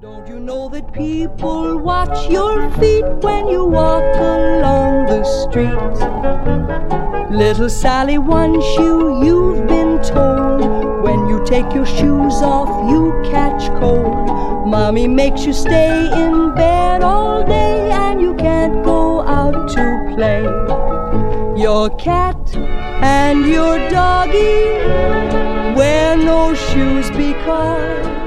Don't you know that people watch your feet when you walk along the street? Little Sally, one shoe, you've been told, when you take your shoes off, you catch cold. Mommy makes you stay in bed all day, and you can't go out to play. Your cat and your doggy wear no shoes because